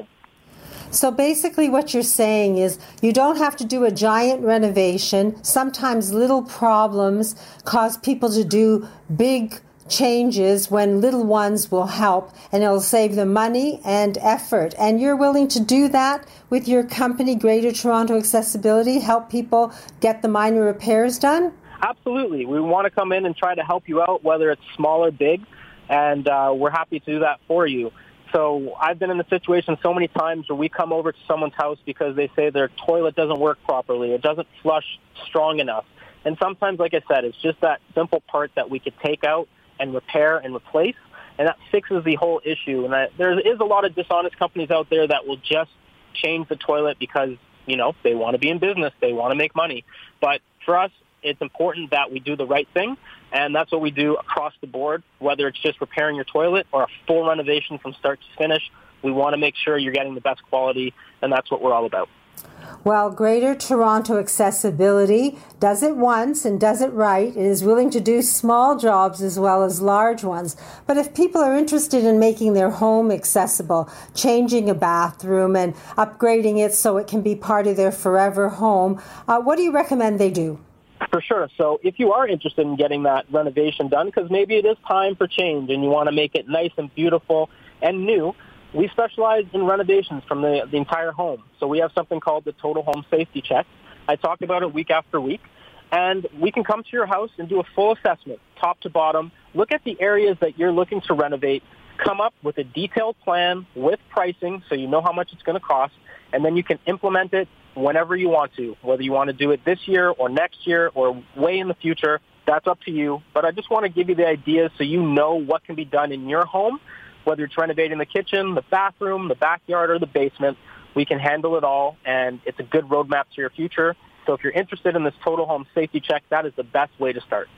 So basically what you're saying is you don't have to do a giant renovation. Sometimes little problems cause people to do big changes when little ones will help, and it'll save them money and effort. And you're willing to do that with your company, Greater Toronto Accessibility, help people get the minor repairs done? Absolutely. We want to come in and try to help you out, whether it's small or big, and uh, we're happy to do that for you. So I've been in the situation so many times where we come over to someone's house because they say their toilet doesn't work properly, it doesn't flush strong enough. And sometimes, like I said, it's just that simple part that we could take out and repair and replace, and that fixes the whole issue. And I, there is a lot of dishonest companies out there that will just change the toilet because, you know, they want to be in business, they want to make money. But for us, it's important that we do the right thing, and that's what we do across the board, whether it's just repairing your toilet or a full renovation from start to finish. We want to make sure you're getting the best quality, and that's what we're all about. Well, Greater Toronto Accessibility does it once and does it right. It is willing to do small jobs as well as large ones. But if people are interested in making their home accessible, changing a bathroom and upgrading it so it can be part of their forever home, uh, what do you recommend they do? For sure. So if you are interested in getting that renovation done, because maybe it is time for change and you want to make it nice and beautiful and new, we specialize in renovations from the, the entire home. So we have something called the Total Home Safety Check. I talk about it week after week. And we can come to your house and do a full assessment, top to bottom, look at the areas that you're looking to renovate, come up with a detailed plan with pricing so you know how much it's going to cost, and then you can implement it whenever you want to, whether you want to do it this year or next year or way in the future. That's up to you. But I just want to give you the ideas so you know what can be done in your home. Whether it's renovating the kitchen, the bathroom, the backyard, or the basement, we can handle it all, and it's a good roadmap to your future. So if you're interested in this Total Home Safety Check, that is the best way to start.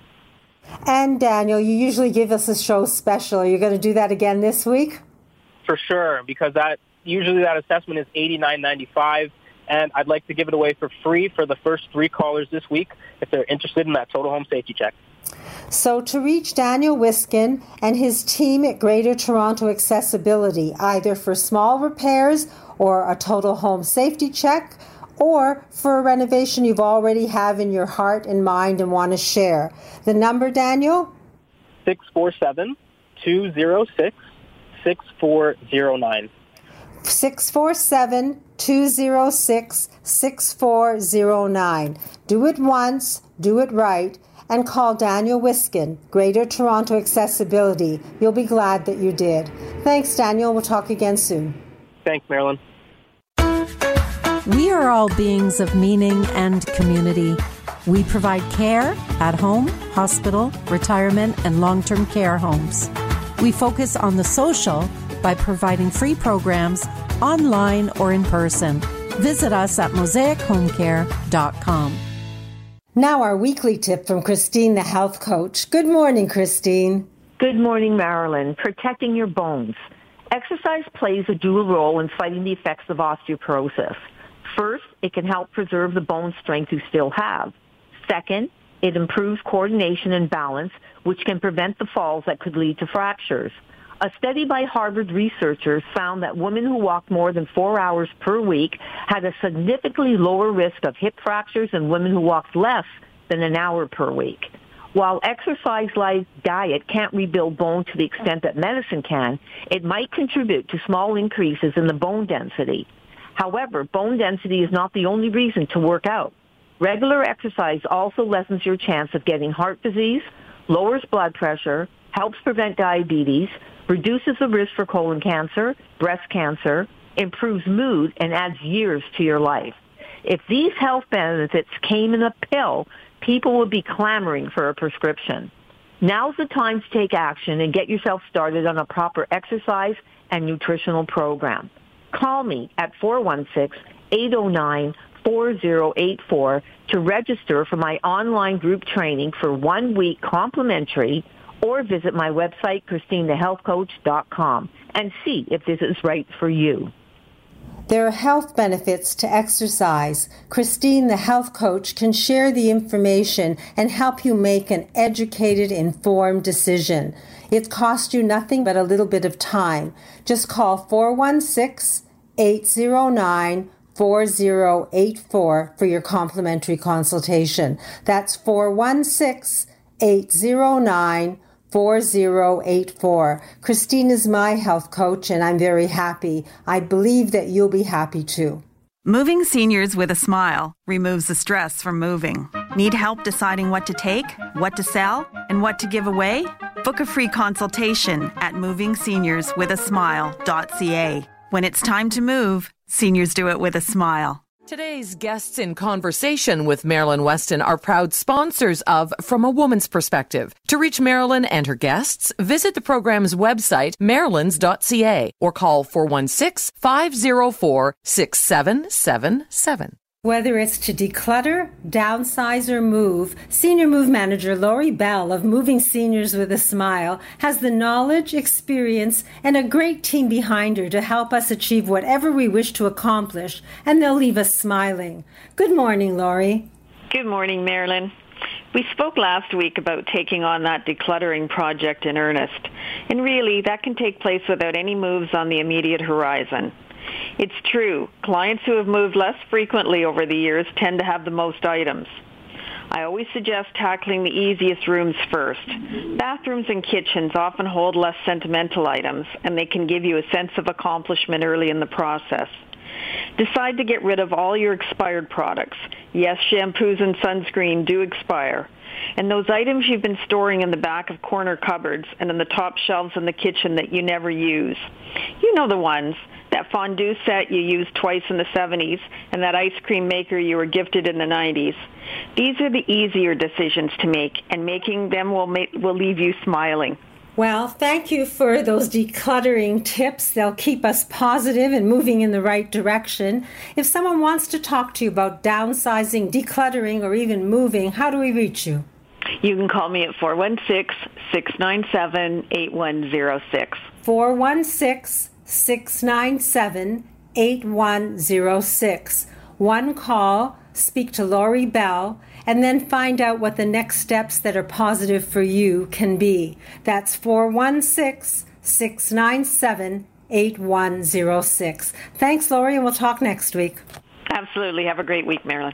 And Daniel, you usually give us a show special. Are you going to do that again this week? For sure, because that usually that assessment is eighty-nine ninety-five, and I'd like to give it away for free for the first three callers this week if they're interested in that Total Home Safety Check. So to reach Daniel Wiskin and his team at Greater Toronto Accessibility, either for small repairs or a total home safety check, or for a renovation you've already have in your heart and mind and want to share. The number, Daniel? six four seven, two zero six, six four zero nine. six four seven, two zero six, six four zero nine. Do it once, do it right, and call Daniel Wiskin, Greater Toronto Accessibility. You'll be glad that you did. Thanks, Daniel. We'll talk again soon. Thanks, Marilyn. We are all beings of meaning and community. We provide care at home, hospital, retirement, and long-term care homes. We focus on the social by providing free programs online or in person. Visit us at mosaic home care dot com. Now our weekly tip from Christine, the health coach. Good morning, Christine. Good morning, Marilyn. Protecting your bones. Exercise plays a dual role in fighting the effects of osteoporosis. First, it can help preserve the bone strength you still have. Second, it improves coordination and balance, which can prevent the falls that could lead to fractures. A study by Harvard researchers found that women who walked more than four hours per week had a significantly lower risk of hip fractures than women who walked less than an hour per week. While exercise-like diet can't rebuild bone to the extent that medicine can, it might contribute to small increases in the bone density. However, bone density is not the only reason to work out. Regular exercise also lessens your chance of getting heart disease, lowers blood pressure, helps prevent diabetes, reduces the risk for colon cancer, breast cancer, improves mood, and adds years to your life. If these health benefits came in a pill, people would be clamoring for a prescription. Now's the time to take action and get yourself started on a proper exercise and nutritional program. Call me at four one six, eight oh nine, four oh eight four to register for my online group training for one week complimentary, or visit my website, Christine the Health Coach dot com, and see if this is right for you. There are health benefits to exercise. Christine, the health coach, can share the information and help you make an educated, informed decision. It costs you nothing but a little bit of time. Just call four one six, eight oh nine, four oh eight four for your complimentary consultation. That's four one six, eight oh nine, four oh eight four. Christine is my health coach, and I'm very happy. I believe that you'll be happy too. Moving Seniors with a Smile removes the stress from moving. Need help deciding what to take, what to sell, and what to give away? Book a free consultation at moving seniors with a smile dot c a. When it's time to move, seniors do it with a smile. Today's guests in conversation with Marilyn Weston are proud sponsors of From a Woman's Perspective. To reach Marilyn and her guests, visit the program's website, marilyns dot c a, or call four one six, five oh four, six seven seven seven. Whether it's to declutter, downsize, or move, Senior Move Manager Lori Bell of Moving Seniors with a Smile has the knowledge, experience, and a great team behind her to help us achieve whatever we wish to accomplish, and they'll leave us smiling. Good morning, Lori. Good morning, Marilyn. We spoke last week about taking on that decluttering project in earnest, and really that can take place without any moves on the immediate horizon. It's true. Clients who have moved less frequently over the years tend to have the most items. I always suggest tackling the easiest rooms first. Bathrooms and kitchens often hold less sentimental items, and they can give you a sense of accomplishment early in the process. Decide to get rid of all your expired products. Yes, shampoos and sunscreen do expire. And those items you've been storing in the back of corner cupboards and in the top shelves in the kitchen that you never use. You know the ones. That fondue set you used twice in the seventies and that ice cream maker you were gifted in the nineties. These are the easier decisions to make, and making them will make, will leave you smiling. Well, thank you for those decluttering tips. They'll keep us positive and moving in the right direction. If someone wants to talk to you about downsizing, decluttering, or even moving, how do we reach you? You can call me at four one six, six nine seven, eight one zero six. four one six, six nine seven, eight one zero six. One call, speak to Lori Bell, and then find out what the next steps that are positive for you can be. That's four one six, six nine seven, eight one zero six. Thanks, Lori, and we'll talk next week. Absolutely. Have a great week, Marilyn.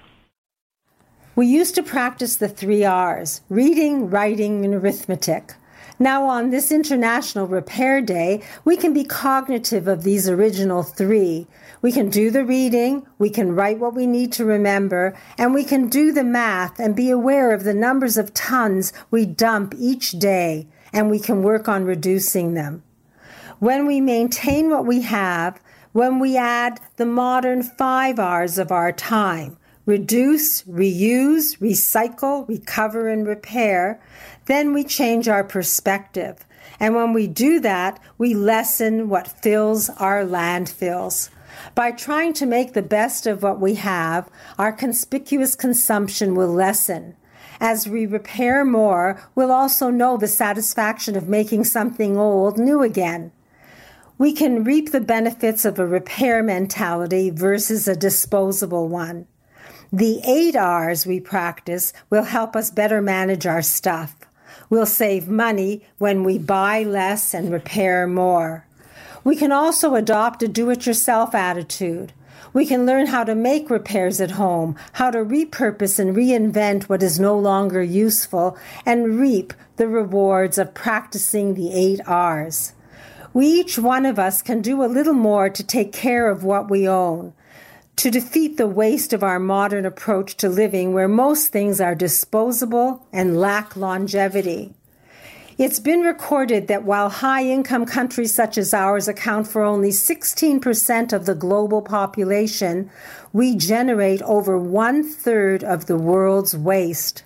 We used to practice the three R's, reading, writing, and arithmetic. Now, on this International Repair Day, we can be cognitive of these original three. We can do the reading, we can write what we need to remember, and we can do the math and be aware of the numbers of tons we dump each day, and we can work on reducing them. When we maintain what we have, when we add the modern five R's of our time, reduce, reuse, recycle, recover, and repair, then we change our perspective. And when we do that, we lessen what fills our landfills. By trying to make the best of what we have, our conspicuous consumption will lessen. As we repair more, we'll also know the satisfaction of making something old new again. We can reap the benefits of a repair mentality versus a disposable one. The eight R's we practice will help us better manage our stuff. We'll save money when we buy less and repair more. We can also adopt a do-it-yourself attitude. We can learn how to make repairs at home, how to repurpose and reinvent what is no longer useful, and reap the rewards of practicing the eight R's. We, each one of us, can do a little more to take care of what we own, to defeat the waste of our modern approach to living where most things are disposable and lack longevity. It's been recorded that while high-income countries such as ours account for only sixteen percent of the global population, we generate over one-third of the world's waste.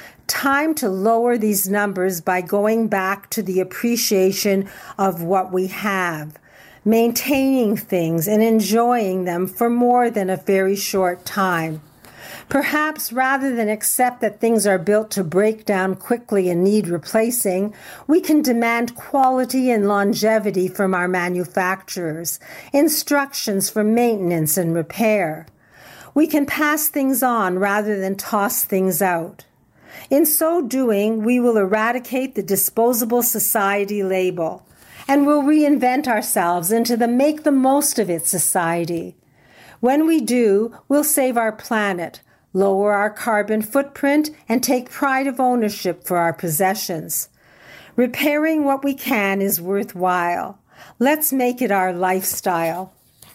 Time to lower these numbers by going back to the appreciation of what we have, maintaining things and enjoying them for more than a very short time. Perhaps rather than accept that things are built to break down quickly and need replacing, we can demand quality and longevity from our manufacturers, instructions for maintenance and repair. We can pass things on rather than toss things out. In so doing, we will eradicate the disposable society label, and we'll reinvent ourselves into the make the most of it society. When we do, we'll save our planet, lower our carbon footprint, and take pride of ownership for our possessions. Repairing what we can is worthwhile. Let's make it our lifestyle.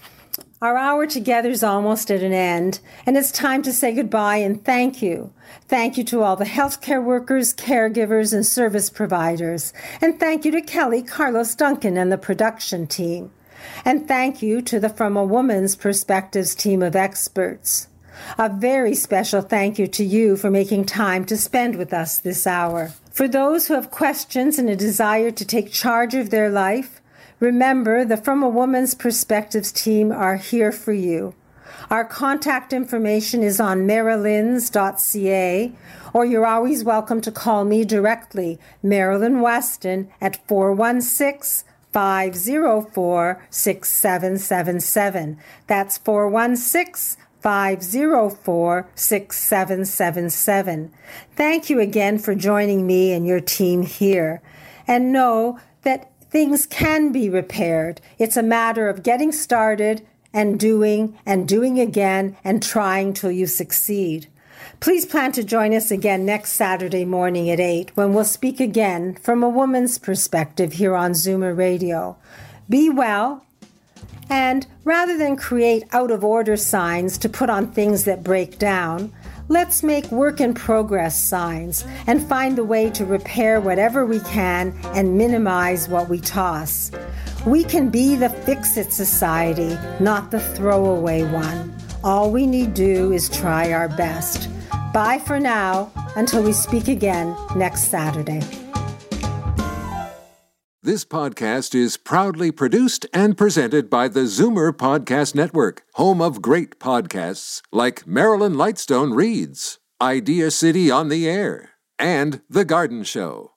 Our hour together is almost at an end, and it's time to say goodbye and thank you. Thank you to all the healthcare workers, caregivers, and service providers. And thank you to Kelly, Carlos, Duncan, and the production team. And thank you to the From a Woman's Perspectives team of experts. A very special thank you to you for making time to spend with us this hour. For those who have questions and a desire to take charge of their life, remember the From a Woman's Perspectives team are here for you. Our contact information is on marilyns dot c a, or you're always welcome to call me directly, Marilyn Weston, at four one six, five zero four, six seven seven seven. That's four one six, five zero four, six seven seven seven. Thank you again for joining me and your team here. And know that things can be repaired. It's a matter of getting started and doing and doing again and trying till you succeed. Please plan to join us again next Saturday morning at eight when we'll speak again from a woman's perspective here on Zoomer Radio. Be well, and rather than create out-of-order signs to put on things that break down, let's make work-in-progress signs and find a way to repair whatever we can and minimize what we toss. We can be the fix-it society, not the throwaway one. All we need do is try our best. Bye for now, until we speak again next Saturday. This podcast is proudly produced and presented by the Zoomer Podcast Network, home of great podcasts like Marilyn Lightstone Reads, Idea City on the Air, and The Garden Show.